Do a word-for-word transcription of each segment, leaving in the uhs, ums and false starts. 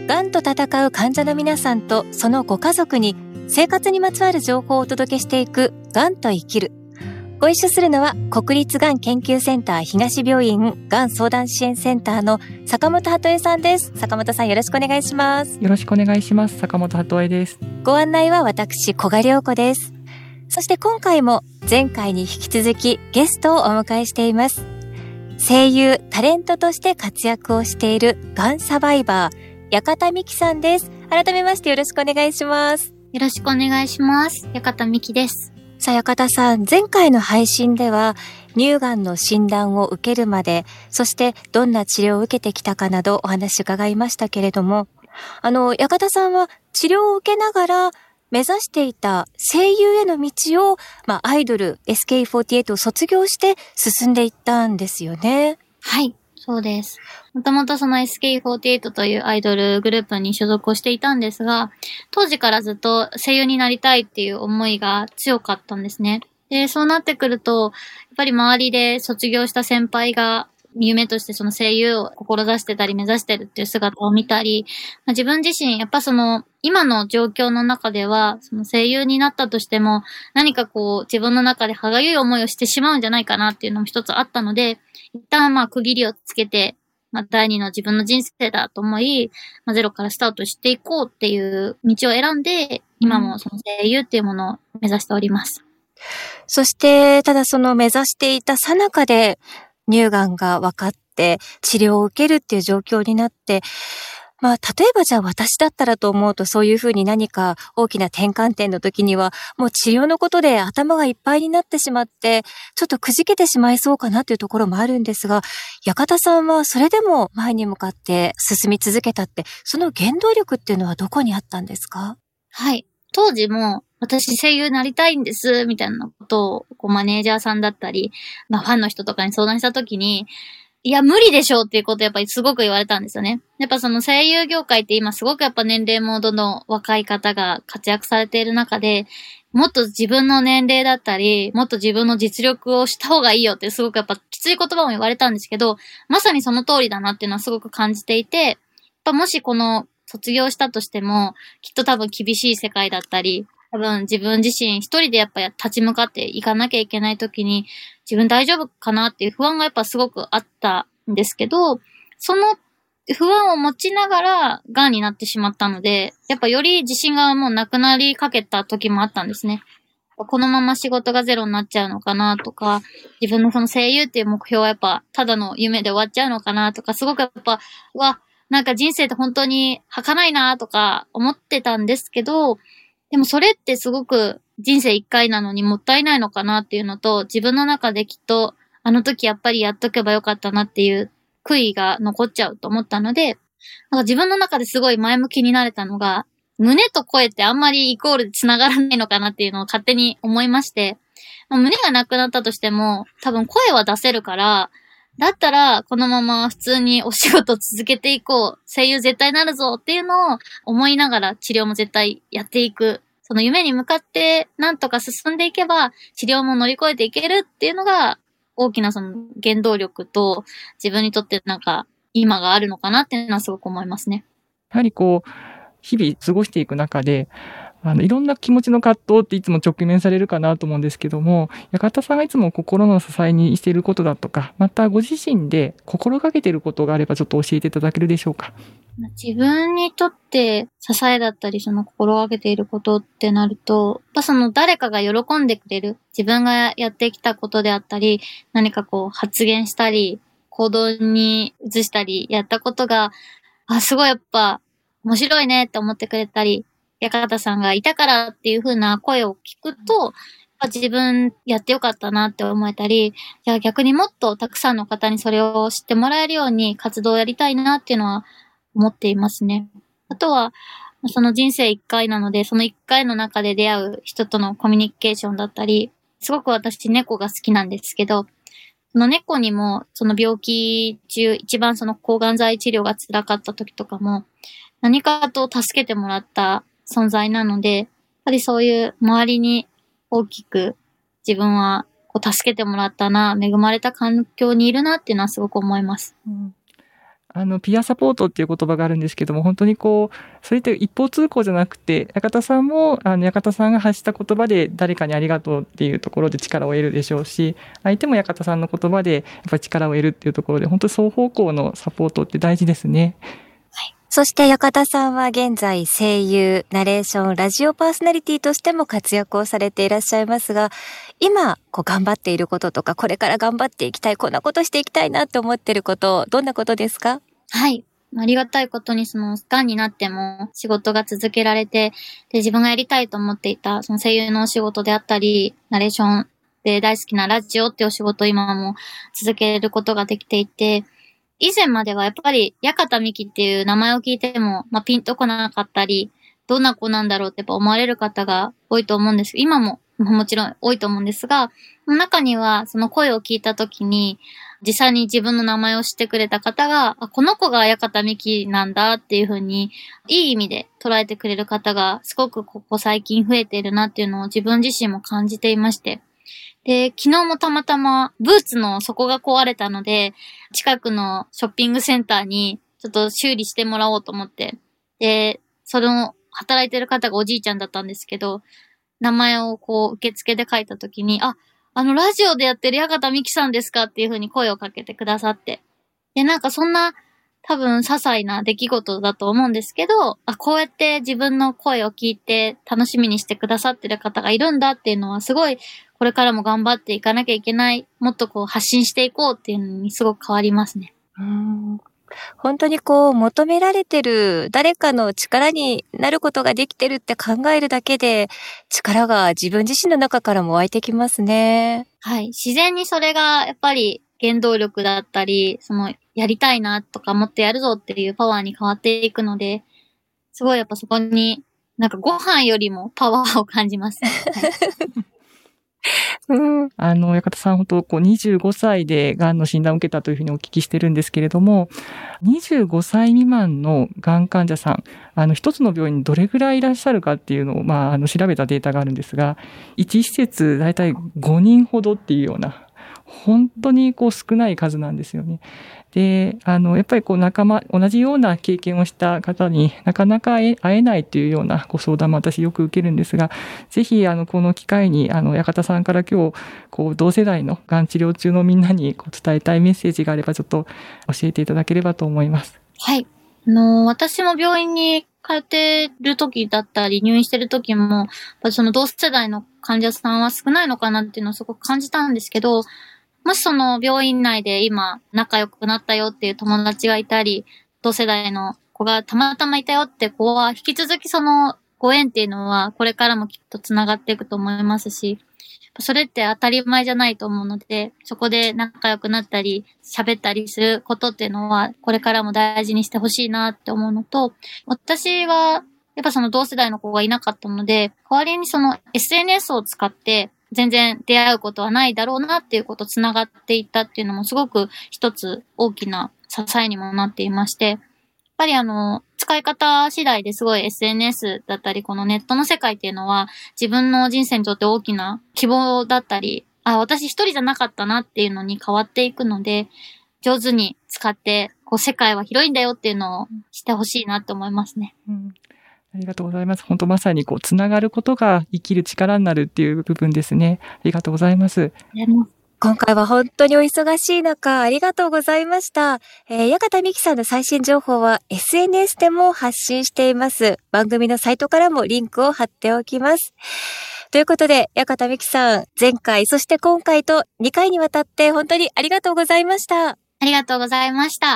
がんと闘う患者の皆さんとそのご家族に生活にまつわる情報をお届けしていくがんと生きる。ご一緒するのは国立がん研究センター東病院がん相談支援センターの坂本鳩恵さんです。坂本さん、よろしくお願いします。 よろしくお願いします。坂本鳩恵です。 ご案内は私古賀良子です。そして今回も前回に引き続きゲストをお迎えしています。声優タレントとして活躍をしているがんサバイバー矢方美紀さんです。改めましてよろしくお願いします。 よろしくお願いします。矢方美紀です。 さあ、矢方さん、前回の配信では乳がんの診断を受けるまで、そしてどんな治療を受けてきたかなどお話伺いましたけれども、あの矢方さんは治療を受けながら目指していた声優への道を、まあ、アイドル エスケーフォーティーエイト を卒業して進んでいったんですよね。 はい、そうです。もともとその エスケーフォーティーエイト というアイドルグループに所属をしていたんですが、当時からずっと声優になりたいっていう思いが強かったんですね。で、そうなってくると、やっぱり周りで卒業した先輩が夢としてその声優を志してたり目指してるっていう姿を見たり、まあ、自分自身やっぱその今の状況の中ではその声優になったとしても何かこう自分の中で歯がゆい思いをしてしまうんじゃないかなっていうのも一つあったので、一旦まあ区切りをつけて、まあ、第二の自分の人生だと思い、まあ、ゼロからスタートしていこうっていう道を選んで、今もその声優っていうものを目指しております。 そして、ただその目指していた最中で乳がんが分かって治療を受けるっていう状況になって、まあ、例えばじゃあ私だったらと思うと、そういうふうに何か大きな転換点の時には、もう治療のことで頭がいっぱいになってしまって、ちょっとくじけてしまいそうかなというところもあるんですが、矢方さんはそれでも前に向かって進み続けたって、その原動力っていうのはどこにあったんですか？ はい。当時も、私声優になりたいんです、みたいなことを、こうマネージャーさんだったり、まあファンの人とかに相談したときに、いや、無理でしょうっていうことをやっぱりすごく言われたんですよね。やっぱその声優業界って今すごくやっぱ年齢もどんどん若い方が活躍されている中で、もっと自分の年齢だったり、もっと自分の実力をした方がいいよってすごくやっぱきつい言葉も言われたんですけど、まさにその通りだなっていうのはすごく感じていて、やっぱもしこの卒業したとしても、きっと多分厳しい世界だったり、多分自分自身一人でやっぱ立ち向かっていかなきゃいけない時に自分大丈夫かなっていう不安がやっぱすごくあったんですけど、その不安を持ちながら癌になってしまったので、やっぱより自信がもうなくなりかけた時もあったんですね。このまま仕事がゼロになっちゃうのかなとか、自分のその声優っていう目標はやっぱただの夢で終わっちゃうのかなとか、すごくやっぱ、うわ、なんか人生って本当に儚いなとか思ってたんですけど、でもそれってすごく人生一回なのにもったいないのかなっていうのと、自分の中できっとあの時やっぱりやっとけばよかったなっていう悔いが残っちゃうと思ったので、なんか自分の中ですごい前向きになれたのが、胸と声ってあんまりイコールで繋がらないのかなっていうのを勝手に思いまして、まあ、胸がなくなったとしても多分声は出せるから、だったらこのまま普通にお仕事続けていこう、声優絶対なるぞっていうのを思いながら治療も絶対やっていく、その夢に向かってなんとか進んでいけば治療も乗り越えていけるっていうのが大きなその原動力と、自分にとってなんか今があるのかなっていうのはすごく思いますね。 やはりこう日々過ごしていく中で、あのいろんな気持ちの葛藤っていつも直面されるかなと思うんですけども、矢方さんがいつも心の支えにしていることだとか、またご自身で心がけていることがあればちょっと教えていただけるでしょうか。 自分にとって支えだったりその心がけていることってなると、やっぱその誰かが喜んでくれる、自分がやってきたことであったり、何かこう発言したり行動に移したりやったことが、あ、すごいやっぱ面白いねって思ってくれたり、矢方さんがいたからっていう風な声を聞くと、やっぱ自分やってよかったなって思えたり、いや逆にもっとたくさんの方にそれを知ってもらえるように活動をやりたいなっていうのは思っていますね。あとはその人生一回なので、その一回の中で出会う人とのコミュニケーションだったり、すごく私猫が好きなんですけど、その猫にもその病気中一番その抗がん剤治療が辛かった時とかも何かと助けてもらった存在なので、やっぱりそういう周りに大きく自分はこう助けてもらったな、恵まれた環境にいるなっていうのはすごく思います。 うん、 あの、ピアサポートっていう言葉があるんですけども、本当にこう、それって一方通行じゃなくて、館さんも、あの、館さんが発した言葉で誰かにありがとうっていうところで力を得るでしょうし、相手も館さんの言葉でやっぱり力を得るっていうところで、本当に双方向のサポートって大事ですね。 そして館さんは現在声優、ナレーション、ラジオパーソナリティとしても活躍をされていらっしゃいますが、今こう頑張っていることとか、これから頑張っていきたい、こんなことしていきたいなって思っていること、どんなことですか？ はい。ありがたいことにその、がんになっても仕事が続けられて、で、自分がやりたいと思っていたその声優のお仕事であったり、ナレーションで大好きなラジオっていうお仕事を今も続けることができていて、以前まではやっぱり、八幡美希っていう名前を聞いても、まあ、ピンとこなかったり、どんな子なんだろうってやっぱ思われる方が多いと思うんですけど、今ももちろん多いと思うんですが、中にはその声を聞いたときに、実際に自分の名前を知ってくれた方が、あ、この子が八幡美希なんだっていうふうに、いい意味で捉えてくれる方がすごくここ最近増えているなっていうのを自分自身も感じていまして、で、昨日もたまたまブーツの底が壊れたので、近くのショッピングセンターにちょっと修理してもらおうと思って、で、その働いてる方がおじいちゃんだったんですけど、名前をこう受付で書いたときに、あ、あのラジオでやってる八幡美希さんですかっていう風に声をかけてくださって。で、なんかそんな多分些細な出来事だと思うんですけど、あ、こうやって自分の声を聞いて楽しみにしてくださってる方がいるんだっていうのはすごいこれからも頑張っていかなきゃいけない、もっとこう発信していこうっていうのにすごく変わりますね。 うーん、本当にこう求められてる誰かの力になることができてるって考えるだけで力が自分自身の中からも湧いてきますね。 はい。自然にそれがやっぱり原動力だったり、そのやりたいなとかもっとやるぞっていうパワーに変わっていくので、すごいやっぱそこになんかご飯よりもパワーを感じます。はいうん、 あの、八幡さん、本当こうにじゅうごさいで癌の診断を受けたというふうにお聞きしてるんですけれども、にじゅうごさい未満の癌患者さん、あの、一つの病院にどれぐらいいらっしゃるかっていうのを、まあ、あの、調べたデータがあるんですが、一施設だいたいごにんほどっていうような、本当にこう少ない数なんですよね。で、あの、やっぱりこう仲間、同じような経験をした方になかなか会え、会えないというようなご相談も私よく受けるんですが、ぜひ、あの、この機会に、あの、八幡さんから今日、こう、同世代のがん治療中のみんなにこう伝えたいメッセージがあれば、ちょっと教えていただければと思います。 はい。あの、私も病院に通ってる時だったり、入院してる時も、やっぱりその同世代の患者さんは少ないのかなっていうのをすごく感じたんですけど、もしその病院内で今仲良くなったよっていう友達がいたり、同世代の子がたまたまいたよって子は、引き続きそのご縁っていうのはこれからもきっとつながっていくと思いますし、それって当たり前じゃないと思うので、そこで仲良くなったり、喋ったりすることっていうのは、これからも大事にしてほしいなって思うのと、私はやっぱその同世代の子がいなかったので、代わりにその エスエヌエス を使って、全然出会うことはないだろうなっていうことつながっていったっていうのもすごく一つ大きな支えにもなっていまして、やっぱりあの、使い方次第ですごい エスエヌエス だったりこのネットの世界っていうのは自分の人生にとって大きな希望だったり、あ、私一人じゃなかったなっていうのに変わっていくので、上手に使ってこう世界は広いんだよっていうのをしてほしいなって思いますね。 うん、ありがとうございます。本当まさにこうつながることが生きる力になるっていう部分ですね。ありがとうございます。 今回は本当にお忙しい中、ありがとうございました。えー、八幡美希さんの最新情報は エスエヌエス でも発信しています。番組のサイトからもリンクを貼っておきます。ということで、八幡美希さん、前回、そして今回とにかいにわたって本当にありがとうございました。 ありがとうございました。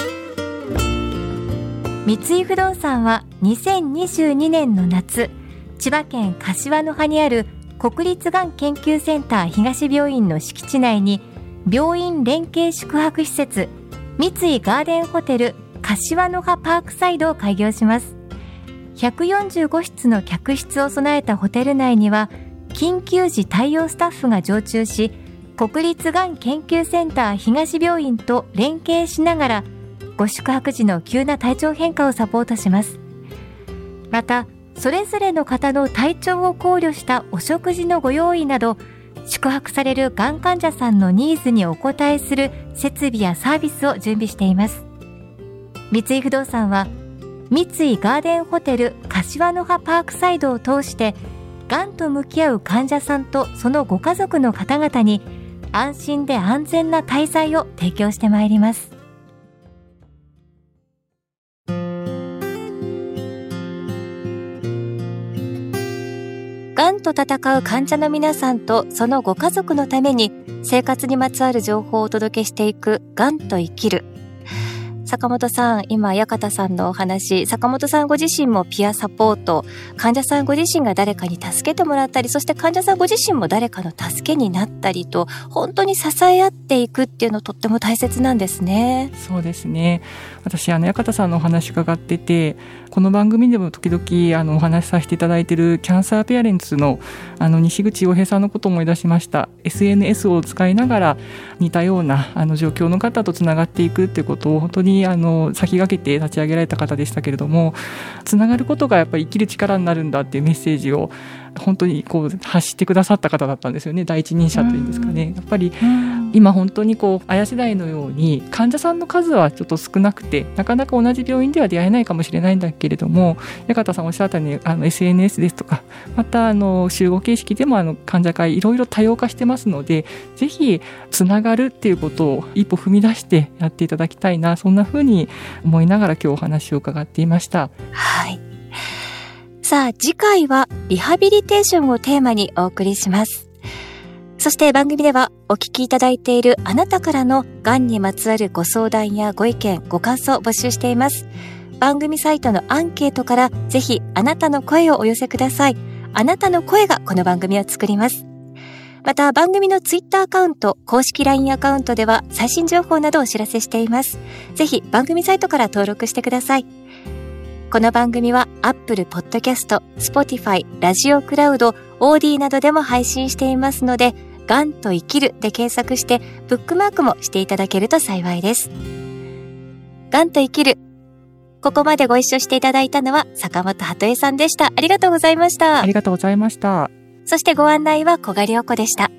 三井不動産はにせんにじゅうにねんの夏、千葉県柏の葉にある国立がん研究センター東病院の敷地内に病院連携宿泊施設三井ガーデンホテル柏の葉パークサイドを開業します。ひゃくよんじゅうごしつの客室を備えたホテル内には緊急時対応スタッフが常駐し、国立がん研究センター東病院と連携しながらご宿泊時の急な体調変化をサポートします。またそれぞれの方の体調を考慮したお食事のご用意など、宿泊されるがん患者さんのニーズにお応えする設備やサービスを準備しています。 三井不動産は三井ガーデンホテル柏の葉パークサイドを通してがんと向き合う患者さんとそのご家族の方々に安心で安全な滞在を提供してまいります。がんと闘う患者の皆さんとそのご家族のために生活にまつわる情報をお届けしていくがんと生きる。坂本さん、今、矢方さんのお話、坂本さんご自身もピアサポート、患者さんご自身が誰かに助けてもらったり、そして患者さんご自身も誰かの助けになったりと、本当に支え合っていくっていうのとっても大切なんですね。 そうですね。私、あの、矢方さんのお話伺ってて、この番組でも時々あのお話しさせていただいているキャンサーペアレンツのあの西口洋平さんのことを思い出しました。エスエヌエス を使いながら似たようなあの状況の方とつながっていくっていうことを本当にあの先駆けて立ち上げられた方でしたけれども、つながることがやっぱり生きる力になるんだっていうメッセージを本当にこう発してくださった方だったんですよね。第一人者というんですかね。やっぱり今本当にこう綾世代のように患者さんの数はちょっと少なくてなかなか同じ病院では出会えないかもしれないんだけれども、矢方さんおっしゃったようにあの エスエヌエス ですとかまたあの集合形式でもあの患者会いろいろ多様化してますので、ぜひつながるっていうことを一歩踏み出してやっていただきたいな、そんな風に思いながら今日お話を伺っていました。 はい。さあ次回はリハビリテーションをテーマにお送りします。そして番組ではお聞きいただいているあなたからのがんにまつわるご相談やご意見ご感想を募集しています。番組サイトのアンケートからぜひあなたの声をお寄せください。あなたの声がこの番組を作ります。また番組のツイッターアカウント、公式 ライン アカウントでは最新情報などをお知らせしています。ぜひ番組サイトから登録してください。この番組は Apple Podcast、Spotify、ラジオクラウド、オーディなどでも配信していますので、がんと生きるで検索してブックマークもしていただけると幸いです。がんと生きる。ここまでご一緒していただいたのは坂本鳩江さんでした。ありがとうございました。 ありがとうございました。 そしてご案内は小狩お子でした。